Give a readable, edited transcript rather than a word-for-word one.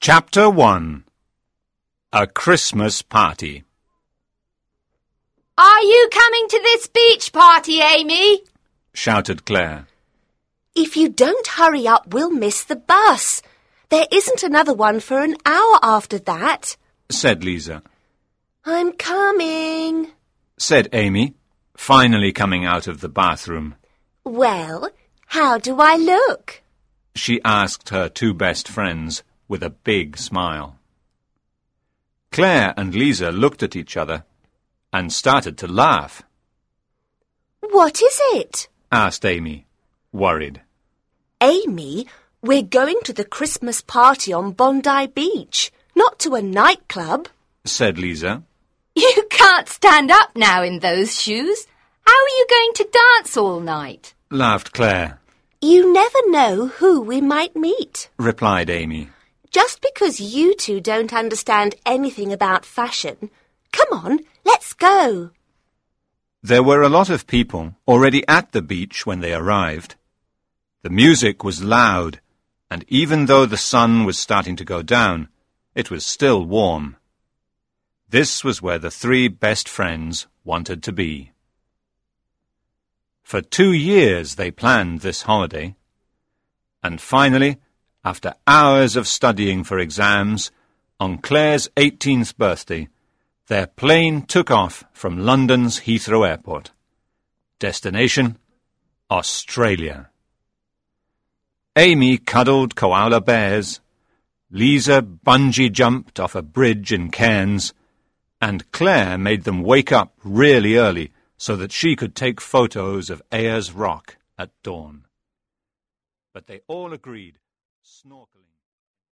Chapter 1. A Christmas Party. "Are you coming to this beach party, Amy?" shouted Claire. If you don't hurry up, we'll miss the bus. There isn't another one for an hour after that, said Lisa. I'm coming, said Amy, finally coming out of the bathroom. Well, how do I look? She asked her two best friends with a big smile. Claire and Lisa looked at each other and started to laugh. What is it? Asked Amy, worried. Amy, we're going to the Christmas party on Bondi Beach, not to a nightclub, said Lisa. "You can't stand up now in those shoes. How are you going to dance all night?" Laughed Claire. You never know who we might meet, replied Amy. Just because you two don't understand anything about fashion, come on, let's go. There were a lot of people already at the beach when they arrived. The music was loud, and even though the sun was starting to go down, it was still warm. This was where the three best friends wanted to be. For 2 years they planned this holiday, and finally, after hours of studying for exams, on Claire's 18th birthday, their plane took off from London's Heathrow Airport. Destination, Australia. Amy cuddled koala bears, Lisa bungee jumped off a bridge in Cairns, and Claire made them wake up really early so that she could take photos of Ayers Rock at dawn. But they all agreed, snorkeling